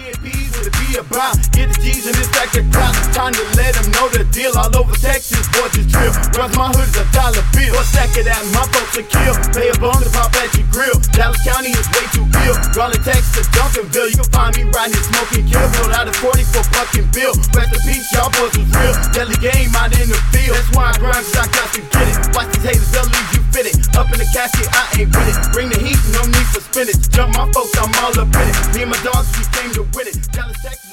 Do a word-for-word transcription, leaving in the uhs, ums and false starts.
V I Ps with a be about. Get the G's and stack the crowd. Time to let them know the deal. All over Texas, boys just drill. Runs my hood is a dollar bill. Or stack it out, my folks are kill. Pay a bone to pop at your grill. Dallas County is way too ill. Raleigh, Texas, Duncanville. You can find me riding and smoking kill. Pulled out a forty for fucking bill. Rest in peace, y'all boys was real. Deadly game out in the field. That's why I grind, cause I got to get it. Watch these haters, they'll leave you fitted. Up in the casket, I ain't with it. Bring the heat, no need for spinach. Jump my folks, I'm all up in it. Me and my dogs, we came to win it. Dallas, Texas.